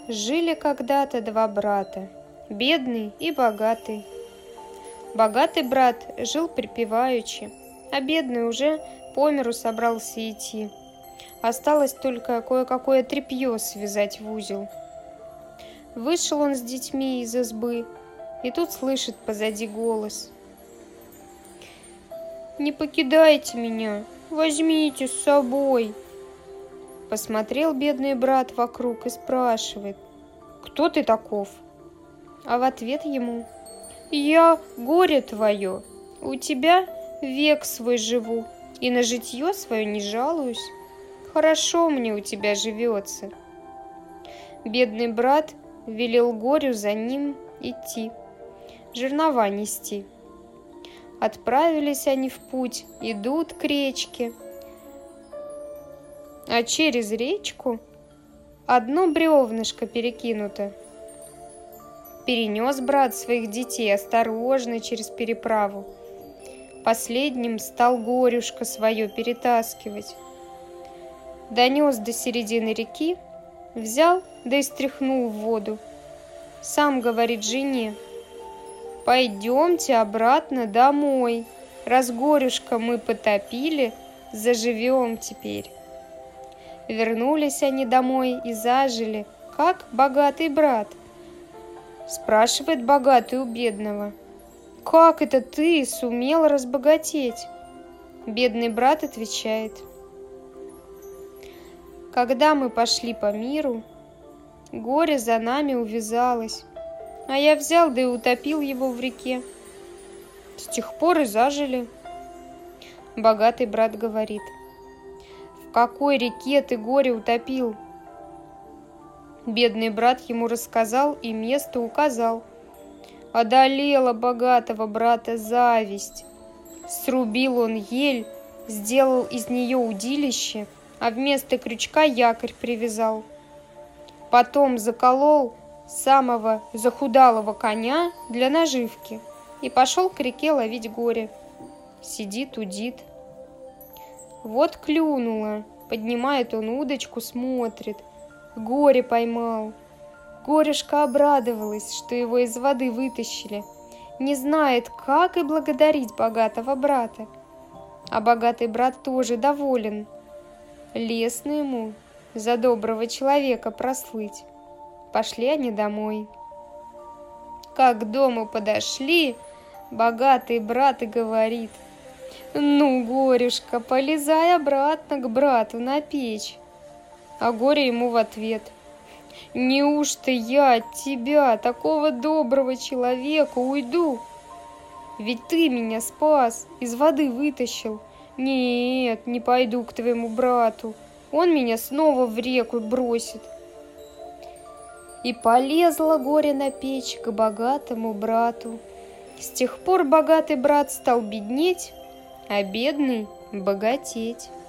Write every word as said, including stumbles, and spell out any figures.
Жили когда-то два брата, бедный и богатый. Богатый брат жил припеваючи, а бедный уже по миру собрался идти. Осталось только кое-какое тряпье связать в узел. Вышел он с детьми из избы, и тут слышит позади голос: «Не покидайте меня, возьмите с собой». Посмотрел бедный брат вокруг и спрашивает: «Кто ты таков?» А в ответ ему: «Я горе твое, у тебя век свой живу, и на житье свое не жалуюсь. Хорошо мне у тебя живется». Бедный брат велел горю за ним идти, жернова нести. Отправились они в путь, идут к речке, а через речку одно бревнышко перекинуто. Перенес брат своих детей осторожно через переправу. Последним стал горюшко свое перетаскивать. Донес до середины реки, взял, да и стряхнул в воду. Сам говорит жене: «Пойдемте обратно домой, раз горюшко мы потопили, заживем теперь». Вернулись они домой и зажили, как богатый брат. Спрашивает богатый у бедного: «Как это ты сумел разбогатеть?» Бедный брат отвечает: «Когда мы пошли по миру, горе за нами увязалось, а я взял да и утопил его в реке. С тех пор и зажили». Богатый брат говорит: «В какой реке ты горе утопил?» Бедный брат ему рассказал и место указал. Одолела богатого брата зависть. Срубил он ель, сделал из нее удилище, а вместо крючка якорь привязал. Потом заколол самого захудалого коня для наживки и пошел к реке ловить горе. Сидит, удит. Вот клюнуло, поднимает он удочку, смотрит, горе поймал. Горюшка обрадовалась, что его из воды вытащили, не знает, как и благодарить богатого брата. А богатый брат тоже доволен. Лестно ему за доброго человека прослыть. Пошли они домой. Как к дому подошли, богатый брат и говорит: «Ну, горюшка, полезай обратно к брату на печь». А горе ему в ответ: «Неужто я от тебя, такого доброго человека, уйду? Ведь ты меня спас, из воды вытащил. Нет, не пойду к твоему брату, он меня снова в реку бросит». И полезла горе на печь к богатому брату. С тех пор богатый брат стал беднеть, а бедный богатеть.